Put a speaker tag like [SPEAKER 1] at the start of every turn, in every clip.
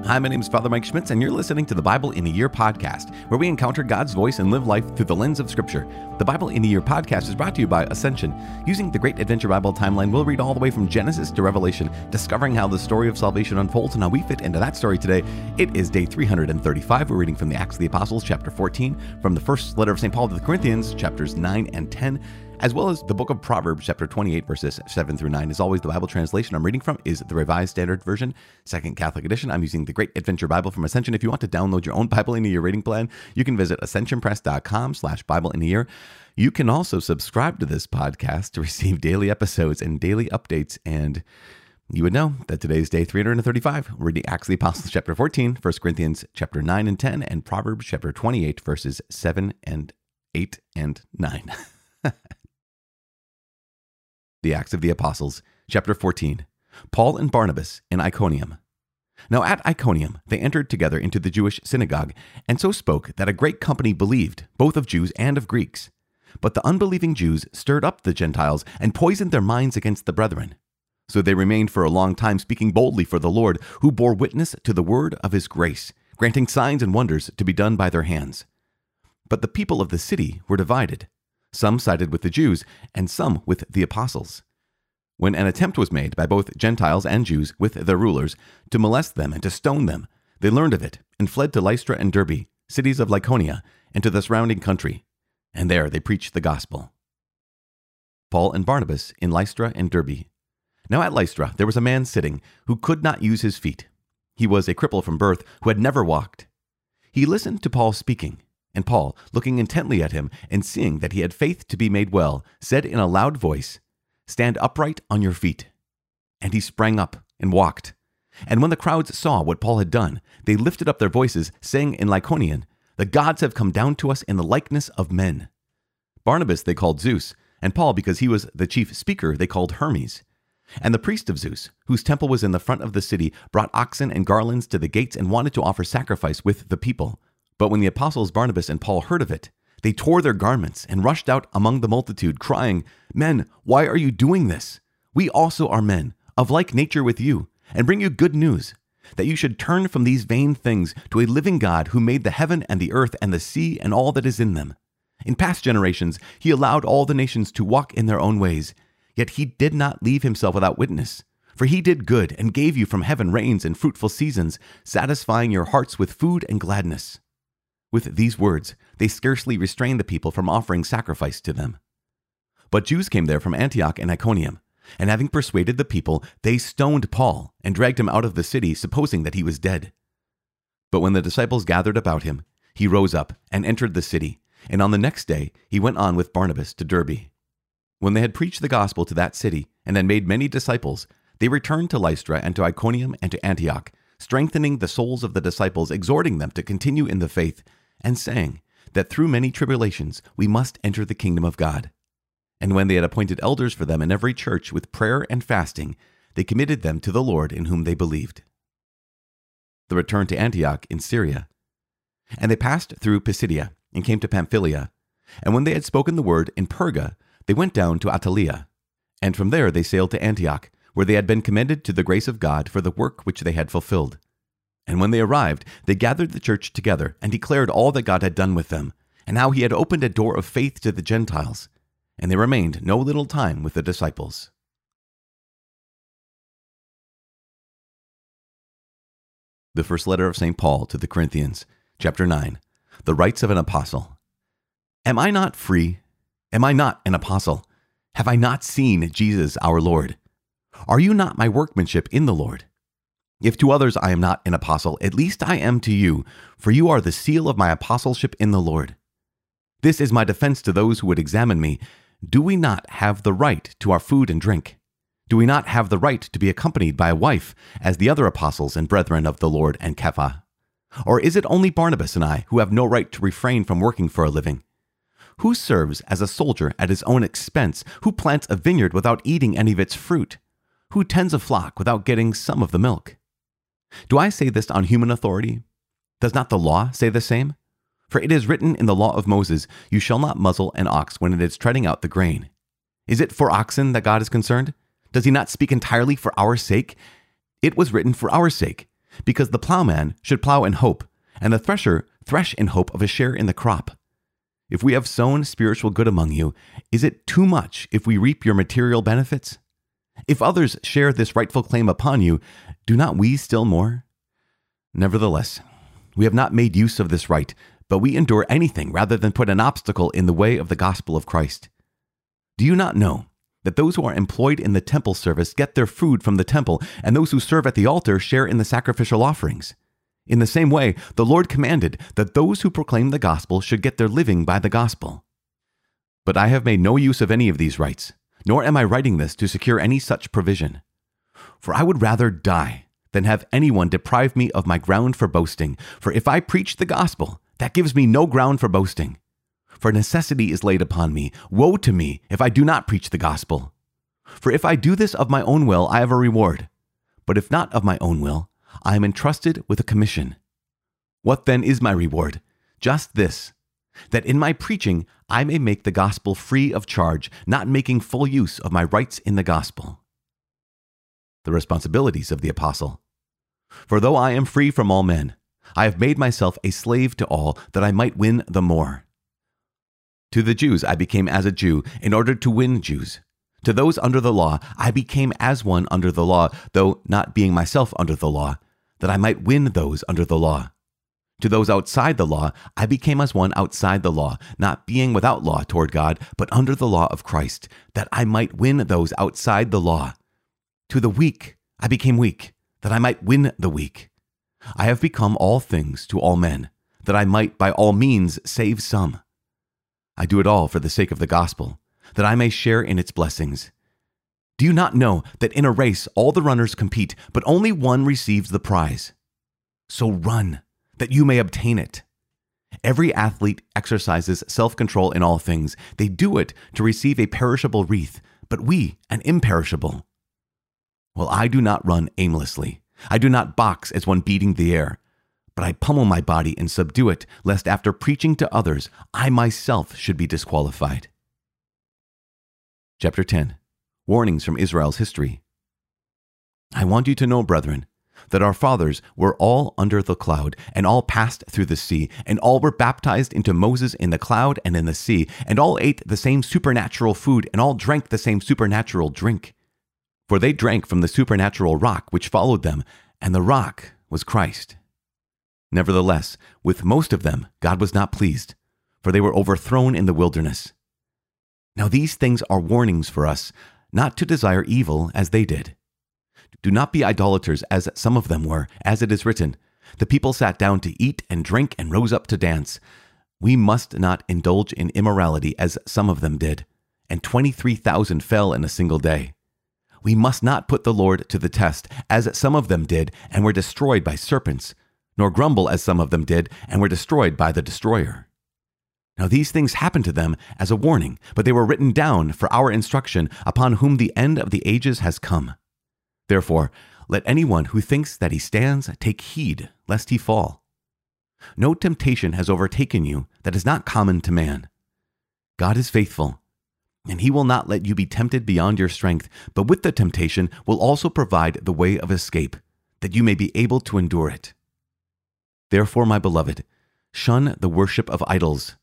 [SPEAKER 1] Hi, my name is Father Mike Schmitz, and you're listening to the Bible in a Year podcast, where we encounter God's voice and live life through the lens of Scripture. The Bible in a Year podcast is brought to you by Ascension. Using the Great Adventure Bible timeline, we'll read all the way from Genesis to Revelation, discovering how the story of salvation unfolds and how we fit into that story today. It is day 335. We're reading from the Acts of the Apostles, chapter 14, from the first letter of St. Paul to the Corinthians, chapters 9 and 10, as well as the book of Proverbs, chapter 28, verses 7 through 9. As always, the Bible translation I'm reading from is the Revised Standard Version, Second Catholic Edition. I'm using the Great Adventure Bible from Ascension. If you want to download your own Bible in a Year reading plan, you can visit ascensionpress.com/Bible in a Year. You can also subscribe to this podcast to receive daily episodes and daily updates. And you would know that today's day 335. We're reading Acts of the Apostles, chapter 14, 1 Corinthians, chapter 9 and 10, and Proverbs, chapter 28, verses 7 and 8 and 9. The Acts of the Apostles, chapter 14. Paul and Barnabas in Iconium. Now at Iconium they entered together into the Jewish synagogue, and so spoke that a great company believed, both of Jews and of Greeks. But the unbelieving Jews stirred up the Gentiles and poisoned their minds against the brethren. So they remained for a long time speaking boldly for the Lord, who bore witness to the word of his grace, granting signs and wonders to be done by their hands. But the people of the city were divided. Some sided with the Jews, and some with the apostles. When an attempt was made by both Gentiles and Jews with their rulers to molest them and to stone them, they learned of it and fled to Lystra and Derbe, cities of Lycaonia, and to the surrounding country. And there they preached the gospel. Paul and Barnabas in Lystra and Derbe. Now at Lystra there was a man sitting who could not use his feet. He was a cripple from birth who had never walked. He listened to Paul speaking. And Paul, looking intently at him and seeing that he had faith to be made well, said in a loud voice, "Stand upright on your feet." And he sprang up and walked. And when the crowds saw what Paul had done, they lifted up their voices, saying in Lycaonian, "The gods have come down to us in the likeness of men." Barnabas they called Zeus, and Paul, because he was the chief speaker, they called Hermes. And the priest of Zeus, whose temple was in the front of the city, brought oxen and garlands to the gates and wanted to offer sacrifice with the people. But when the apostles Barnabas and Paul heard of it, they tore their garments and rushed out among the multitude, crying, "Men, why are you doing this? We also are men, of like nature with you, and bring you good news, that you should turn from these vain things to a living God who made the heaven and the earth and the sea and all that is in them. In past generations, he allowed all the nations to walk in their own ways, yet he did not leave himself without witness. For he did good and gave you from heaven rains and fruitful seasons, satisfying your hearts with food and gladness." With these words, they scarcely restrained the people from offering sacrifice to them. But Jews came there from Antioch and Iconium, and having persuaded the people, they stoned Paul and dragged him out of the city, supposing that he was dead. But when the disciples gathered about him, he rose up and entered the city, and on the next day he went on with Barnabas to Derbe. When they had preached the gospel to that city and had made many disciples, they returned to Lystra and to Iconium and to Antioch, strengthening the souls of the disciples, exhorting them to continue in the faith, and saying that through many tribulations we must enter the kingdom of God. And when they had appointed elders for them in every church with prayer and fasting, they committed them to the Lord in whom they believed. The return to Antioch in Syria. And they passed through Pisidia and came to Pamphylia. And when they had spoken the word in Perga, they went down to Attalia. And from there they sailed to Antioch, where they had been commended to the grace of God for the work which they had fulfilled. And when they arrived, they gathered the church together and declared all that God had done with them, and how he had opened a door of faith to the Gentiles. And they remained no little time with the disciples. The first letter of St. Paul to the Corinthians, chapter 9. The rights of an apostle. Am I not free? Am I not an apostle? Have I not seen Jesus our Lord? Are you not my workmanship in the Lord? If to others I am not an apostle, at least I am to you, for you are the seal of my apostleship in the Lord. This is my defense to those who would examine me. Do we not have the right to our food and drink? Do we not have the right to be accompanied by a wife, as the other apostles and brethren of the Lord and Kepha? Or is it only Barnabas and I who have no right to refrain from working for a living? Who serves as a soldier at his own expense? Who plants a vineyard without eating any of its fruit? Who tends a flock without getting some of the milk? Do I say this on human authority? Does not the law say the same? For it is written in the law of Moses, "You shall not muzzle an ox when it is treading out the grain." Is it for oxen that God is concerned? Does he not speak entirely for our sake? It was written for our sake, because the plowman should plow in hope, and the thresher thresh in hope of a share in the crop. If we have sown spiritual good among you, is it too much if we reap your material benefits? If others share this rightful claim upon you, do not we still more? Nevertheless, we have not made use of this right, but we endure anything rather than put an obstacle in the way of the gospel of Christ. Do you not know that those who are employed in the temple service get their food from the temple, and those who serve at the altar share in the sacrificial offerings? In the same way, the Lord commanded that those who proclaim the gospel should get their living by the gospel. But I have made no use of any of these rights, nor am I writing this to secure any such provision. For I would rather die than have anyone deprive me of my ground for boasting. For if I preach the gospel, that gives me no ground for boasting. For necessity is laid upon me. Woe to me if I do not preach the gospel. For if I do this of my own will, I have a reward. But if not of my own will, I am entrusted with a commission. What then is my reward? Just this, that in my preaching I may make the gospel free of charge, not making full use of my rights in the gospel. The responsibilities of the apostle. For though I am free from all men, I have made myself a slave to all, that I might win the more. To the Jews I became as a Jew, in order to win Jews. To those under the law I became as one under the law, though not being myself under the law, that I might win those under the law. To those outside the law I became as one outside the law, not being without law toward God, but under the law of Christ, that I might win those outside the law. To the weak I became weak, that I might win the weak. I have become all things to all men, that I might by all means save some. I do it all for the sake of the gospel, that I may share in its blessings. Do you not know that in a race all the runners compete, but only one receives the prize? So run, that you may obtain it. Every athlete exercises self-control in all things. They do it to receive a perishable wreath, but we an imperishable. Well, I do not run aimlessly. I do not box as one beating the air, but I pummel my body and subdue it, lest after preaching to others, I myself should be disqualified. Chapter 10. Warnings from Israel's history. I want you to know, brethren, that our fathers were all under the cloud, and all passed through the sea, and all were baptized into Moses in the cloud and in the sea, and all ate the same supernatural food, and all drank the same supernatural drink. For they drank from the supernatural rock which followed them, and the rock was Christ. Nevertheless, with most of them God was not pleased, for they were overthrown in the wilderness. Now these things are warnings for us, not to desire evil as they did. Do not be idolaters as some of them were, as it is written, the people sat down to eat and drink and rose up to dance. We must not indulge in immorality as some of them did, and 23,000 fell in a single day. We must not put the Lord to the test, as some of them did and were destroyed by serpents, nor grumble as some of them did and were destroyed by the destroyer. Now these things happened to them as a warning, but they were written down for our instruction, upon whom the end of the ages has come. Therefore, let anyone who thinks that he stands take heed, lest he fall. No temptation has overtaken you that is not common to man. God is faithful, and he will not let you be tempted beyond your strength, but with the temptation will also provide the way of escape, that you may be able to endure it. Therefore, my beloved, shun the worship of idols.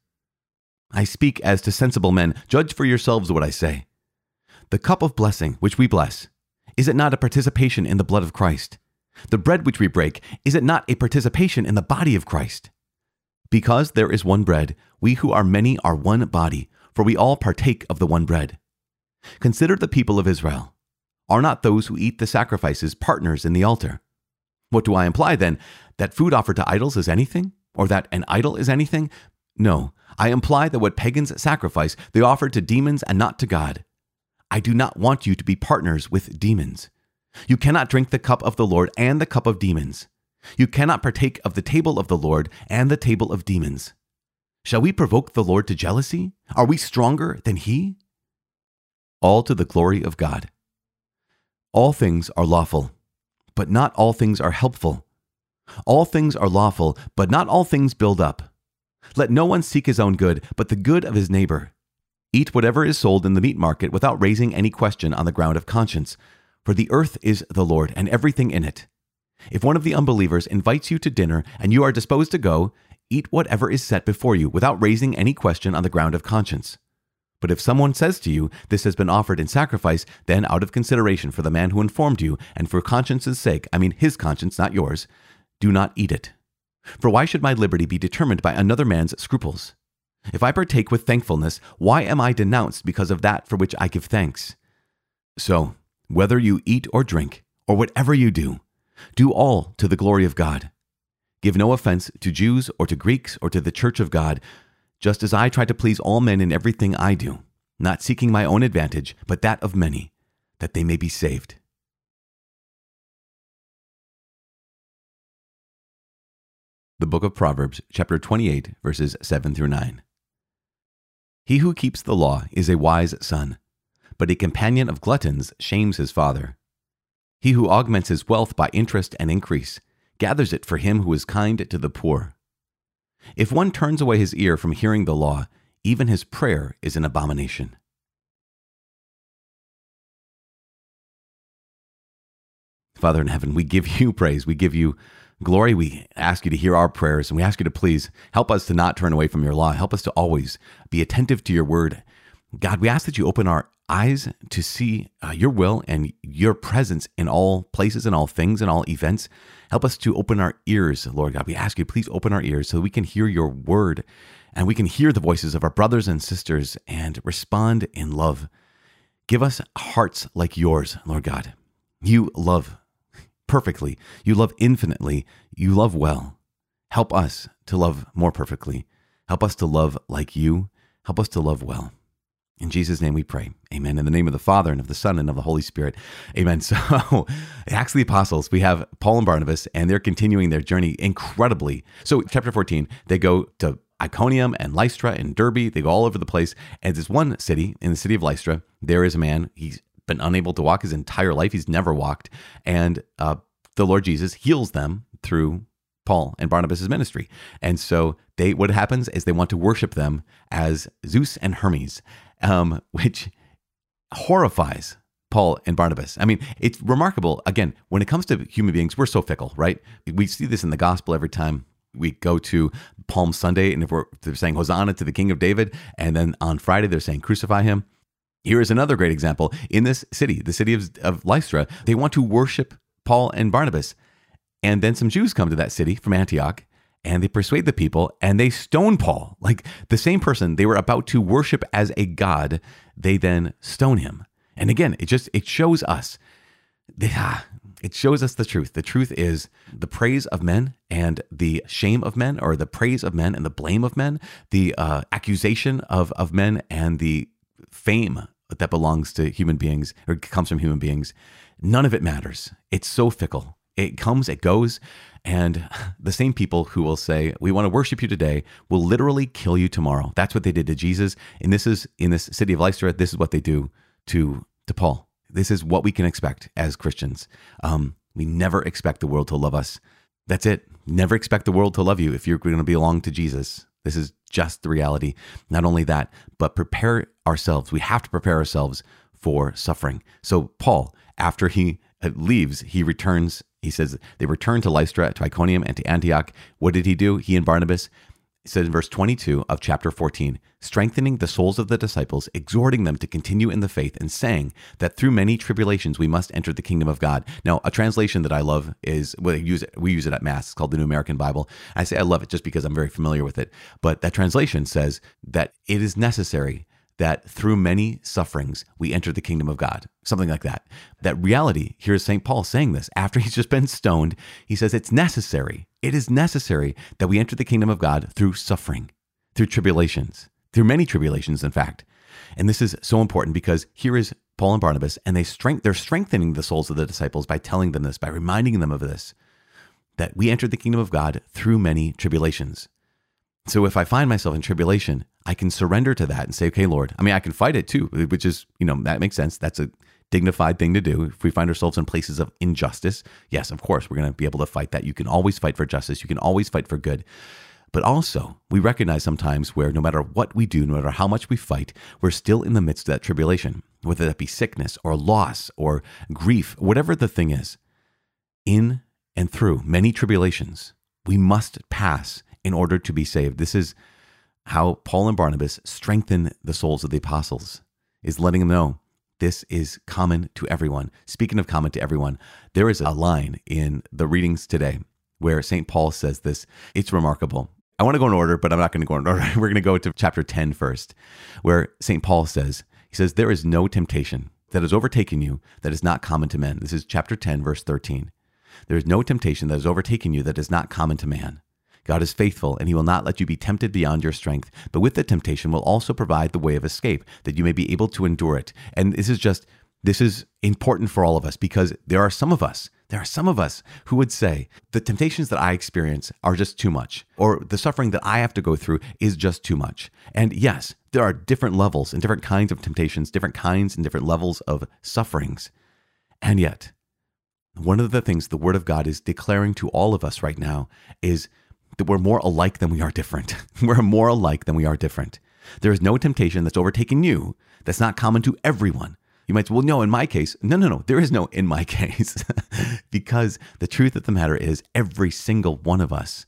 [SPEAKER 1] I speak as to sensible men. Judge for yourselves what I say. The cup of blessing which we bless, is it not a participation in the blood of Christ? The bread which we break, is it not a participation in the body of Christ? Because there is one bread, we who are many are one body, for we all partake of the one bread. Consider the people of Israel. Are not those who eat the sacrifices partners in the altar? What do I imply then? That food offered to idols is anything? Or that an idol is anything? No, I imply that what pagans sacrifice, they offer to demons and not to God. I do not want you to be partners with demons. You cannot drink the cup of the Lord and the cup of demons. You cannot partake of the table of the Lord and the table of demons. Shall we provoke the Lord to jealousy? Are we stronger than he? All to the glory of God. All things are lawful, but not all things are helpful. All things are lawful, but not all things build up. Let no one seek his own good, but the good of his neighbor. Eat whatever is sold in the meat market without raising any question on the ground of conscience, for the earth is the Lord and everything in it. If one of the unbelievers invites you to dinner and you are disposed to go, eat whatever is set before you without raising any question on the ground of conscience. But if someone says to you, this has been offered in sacrifice, then out of consideration for the man who informed you, and for conscience's sake, I mean his conscience, not yours, do not eat it. For why should my liberty be determined by another man's scruples? If I partake with thankfulness, why am I denounced because of that for which I give thanks? So, whether you eat or drink, or whatever you do all to the glory of God. Give no offense to Jews or to Greeks or to the church of God, just as I try to please all men in everything I do, not seeking my own advantage, but that of many, that they may be saved. The book of Proverbs, chapter 28, verses 7 through 9. He who keeps the law is a wise son, but a companion of gluttons shames his father. He who augments his wealth by interest and increase gathers it for him who is kind to the poor. If one turns away his ear from hearing the law, even his prayer is an abomination. Father in heaven, we give you praise. We give you glory. We ask you to hear our prayers, and we ask you to please help us to not turn away from your law. Help us to always be attentive to your word. God, we ask that you open our eyes to see your will and your presence in all places and all things and all events. Help us to open our ears, Lord God. We ask you, please open our ears so that we can hear your word and we can hear the voices of our brothers and sisters and respond in love. Give us hearts like yours, Lord God. You love perfectly. You love infinitely. You love well. Help us to love more perfectly. Help us to love like you. Help us to love well. In Jesus' name we pray. Amen. In the name of the Father, and of the Son, and of the Holy Spirit. Amen. So, Acts of the Apostles, we have Paul and Barnabas, and they're continuing their journey incredibly. So, chapter 14, they go to Iconium and Lystra and Derbe. They go all over the place. And there's one city, in the city of Lystra, there is a man. He's been unable to walk his entire life. He's never walked. And the Lord Jesus heals them through Paul and Barnabas' ministry. And so what happens is they want to worship them as Zeus and Hermes, which horrifies Paul and Barnabas. I mean, it's remarkable. Again, when it comes to human beings, we're so fickle, right? We see this in the gospel every time we go to Palm Sunday, and if they're saying Hosanna to the King of David, and then on Friday they're saying crucify him. Here is another great example. In this city, the city of Lystra, they want to worship Paul and Barnabas. And then some Jews come to that city from Antioch, and they persuade the people, and they stone Paul. Like the same person they were about to worship as a god, they then stone him. And again, it shows us, it shows us the truth. The truth is the praise of men and the shame of men, or the praise of men and the blame of men, the accusation of men and the fame that belongs to human beings or comes from human beings. None of it matters. It's so fickle. It comes, it goes, and the same people who will say, we want to worship you today, will literally kill you tomorrow. That's what they did to Jesus. And this is, in this city of Lystra, this is what they do to Paul. This is what we can expect as Christians. We never expect the world to love us. That's it. Never expect the world to love you if you're going to belong to Jesus. This is just the reality. Not only that, but prepare ourselves. We have to prepare ourselves for suffering. So Paul, after he leaves, he returns. He says they returned to Lystra, to Iconium, and to Antioch. What did he do? He and Barnabas, it says in verse 22 of chapter 14, strengthening the souls of the disciples, exhorting them to continue in the faith, and saying that through many tribulations we must enter the kingdom of God. Now, a translation that I love is, we use it at Mass. It's called the New American Bible. I say I love it just because I'm very familiar with it. But that translation says that it is necessary that through many sufferings, we enter the kingdom of God. Something like that. That reality, here is St. Paul saying this. After he's just been stoned, he says it's necessary. It is necessary that we enter the kingdom of God through suffering, through tribulations, through many tribulations, in fact. And this is so important because here is Paul and Barnabas, and they're strengthening the souls of the disciples by telling them this, by reminding them of this, that we enter the kingdom of God through many tribulations. So if I find myself in tribulation, I can surrender to that and say, okay, Lord, I mean, I can fight it too, which is, that makes sense. That's a dignified thing to do. If we find ourselves in places of injustice, yes, of course, we're going to be able to fight that. You can always fight for justice. You can always fight for good. But also, we recognize sometimes where no matter what we do, no matter how much we fight, we're still in the midst of that tribulation, whether that be sickness or loss or grief, whatever the thing is. In and through many tribulations we must pass in order to be saved. This is how Paul and Barnabas strengthen the souls of the apostles, is letting them know this is common to everyone. Speaking of common to everyone, there is a line in the readings today where St. Paul says this. It's remarkable. I want to go in order, but I'm not going to go in order. We're going to go to chapter 10 first, where St. Paul says, there is no temptation that has overtaken you that is not common to men. This is chapter 10, verse 13. There is no temptation that has overtaken you that is not common to man. God is faithful, and he will not let you be tempted beyond your strength. But with the temptation will also provide the way of escape, that you may be able to endure it. And this is important for all of us, because there are some of us who would say, the temptations that I experience are just too much, or the suffering that I have to go through is just too much. And yes, there are different levels and different kinds of temptations, different kinds and different levels of sufferings. And yet, one of the things the Word of God is declaring to all of us right now is that we're more alike than we are different. We're more alike than we are different. There is no temptation that's overtaken you that's not common to everyone. You might say, well, no, in my case. No. There is no in my case. Because the truth of the matter is every single one of us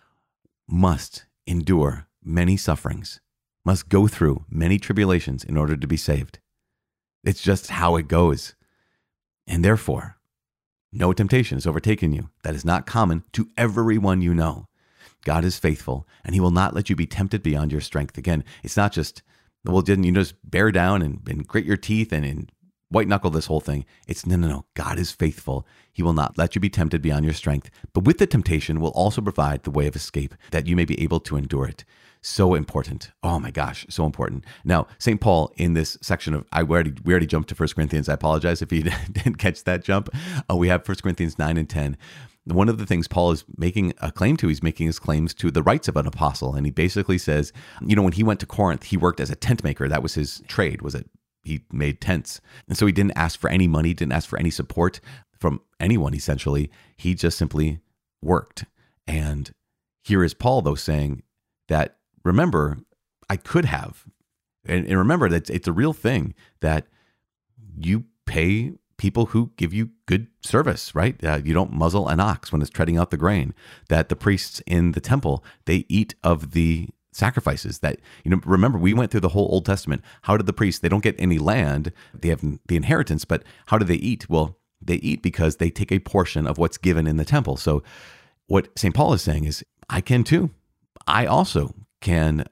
[SPEAKER 1] must endure many sufferings, must go through many tribulations in order to be saved. It's just how it goes. And therefore, no temptation has overtaken you that is not common to everyone you know. God is faithful, and he will not let you be tempted beyond your strength. Again, it's not just, well, didn't you just bear down and grit your teeth and white knuckle this whole thing? It's no. God is faithful. He will not let you be tempted beyond your strength. But with the temptation will also provide the way of escape, that you may be able to endure it. So important. Oh my gosh, so important. Now, St. Paul in this section of, we already jumped to 1 Corinthians. I apologize if you didn't catch that jump. We have 1 Corinthians 9 and 10. One of the things Paul is making a claim to, he's making his claims to the rights of an apostle. And he basically says, when he went to Corinth, he worked as a tent maker. That was his trade, he made tents. And so he didn't ask for any money, didn't ask for any support from anyone, essentially. He just simply worked. And here is Paul, though, saying that, remember, I could have. And remember that it's a real thing that you pay people who give you good service, right? You don't muzzle an ox when it's treading out the grain. That the priests in the temple, they eat of the sacrifices. That, remember, we went through the whole Old Testament. How did the priests, they don't get any land, they have the inheritance, but how do they eat? Well, they eat because they take a portion of what's given in the temple. So what St. Paul is saying is, I can too. I also can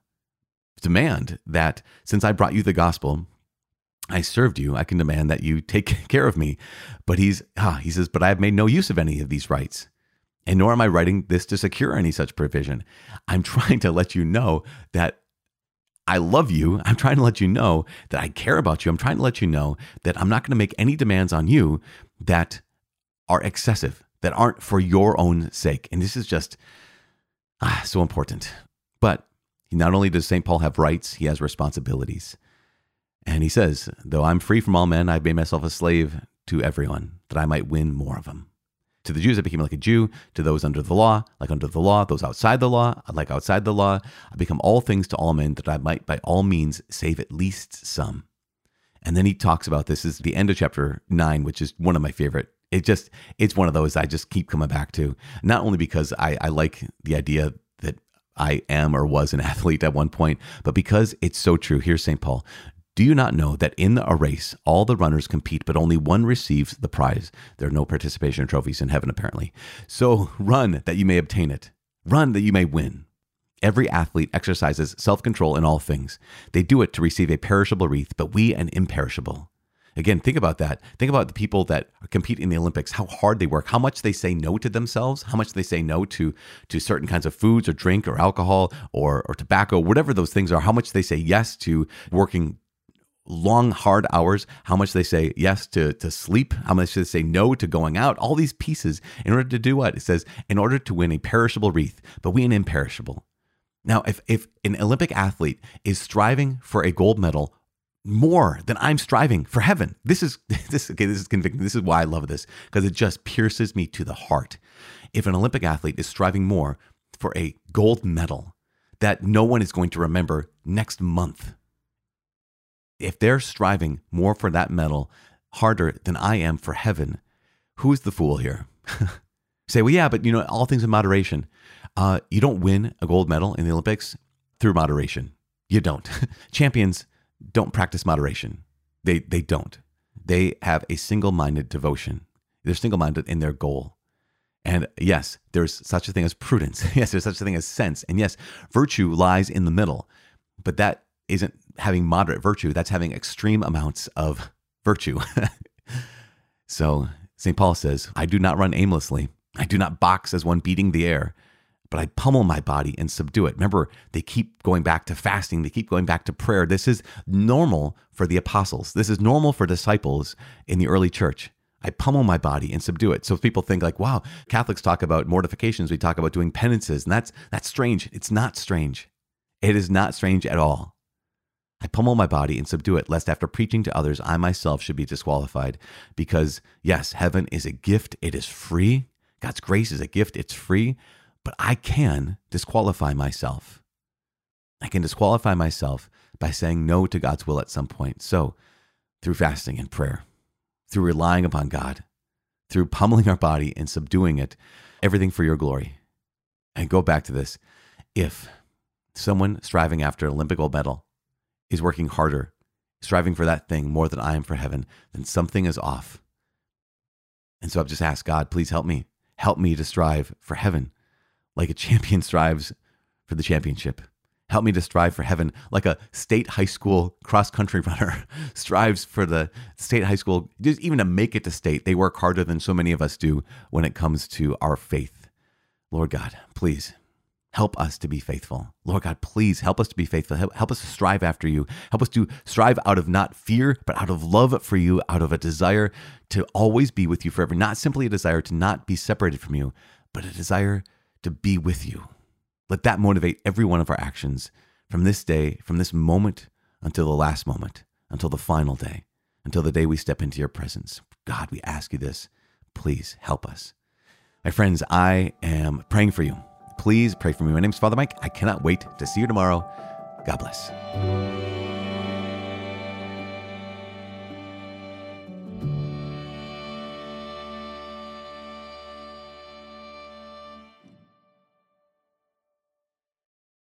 [SPEAKER 1] demand that since I brought you the gospel, I served you, I can demand that you take care of me. But he says, but I have made no use of any of these rights, and nor am I writing this to secure any such provision. I'm trying to let you know that I love you. I'm trying to let you know that I care about you. I'm trying to let you know that I'm not going to make any demands on you that are excessive, that aren't for your own sake. And this is just so important. But not only does St. Paul have rights, he has responsibilities. And he says, though I'm free from all men, I've made myself a slave to everyone, that I might win more of them. To the Jews, I became like a Jew. To those under the law, like under the law. Those outside the law, like outside the law. I become all things to all men, that I might by all means save at least some. And then he talks about this is the end of chapter 9, which is one of my favorite. It's one of those I just keep coming back to. Not only because I like the idea that I am or was an athlete at one point, but because it's so true. Here's St. Paul. Do you not know that in a race, all the runners compete, but only one receives the prize? There are no participation trophies in heaven, apparently. So run that you may obtain it. Run that you may win. Every athlete exercises self-control in all things. They do it to receive a perishable wreath, but we an imperishable. Again, think about that. Think about the people that compete in the Olympics, how hard they work, how much they say no to themselves, how much they say no to certain kinds of foods or drink or alcohol or tobacco, whatever those things are, how much they say yes to working long, hard hours, how much they say yes to sleep, how much they say no to going out, all these pieces in order to do what? It says, in order to win a perishable wreath, but we an imperishable. Now, if an Olympic athlete is striving for a gold medal more than I'm striving for heaven, this is convicting. This is why I love this, because it just pierces me to the heart. If an Olympic athlete is striving more for a gold medal that no one is going to remember next month, if they're striving more for that medal harder than I am for heaven, who's the fool here? Say, well, yeah, but all things in moderation. You don't win a gold medal in the Olympics through moderation. You don't. Champions don't practice moderation. They don't. They have a single-minded devotion. They're single-minded in their goal. And yes, there's such a thing as prudence. Yes, there's such a thing as sense. And yes, virtue lies in the middle. But that isn't having moderate virtue. That's having extreme amounts of virtue. So St. Paul says, I do not run aimlessly. I do not box as one beating the air, but I pummel my body and subdue it. Remember, they keep going back to fasting. They keep going back to prayer. This is normal for the apostles. This is normal for disciples in the early church. I pummel my body and subdue it. So people think like, wow, Catholics talk about mortifications. We talk about doing penances, and that's strange. It's not strange. It is not strange at all. I pummel my body and subdue it, lest after preaching to others, I myself should be disqualified. Because yes, heaven is a gift. It is free. God's grace is a gift. It's free. But I can disqualify myself. I can disqualify myself by saying no to God's will at some point. So through fasting and prayer, through relying upon God, through pummeling our body and subduing it, everything for your glory. And go back to this. If someone striving after an Olympic gold medal is working harder, striving for that thing more than I am for heaven, then something is off. And so I've just asked God, please help me. Help me to strive for heaven like a champion strives for the championship. Help me to strive for heaven like a state high school cross-country runner strives for the state high school. Just even to make it to state, they work harder than so many of us do when it comes to our faith. Lord God, please help us to be faithful. Lord God, please help us to be faithful. Help us to strive after you. Help us to strive out of not fear, but out of love for you, out of a desire to always be with you forever. Not simply a desire to not be separated from you, but a desire to be with you. Let that motivate every one of our actions from this day, from this moment until the last moment, until the final day, until the day we step into your presence. God, we ask you this. Please help us. My friends, I am praying for you. Please pray for me. My name is Father Mike. I cannot wait to see you tomorrow. God bless.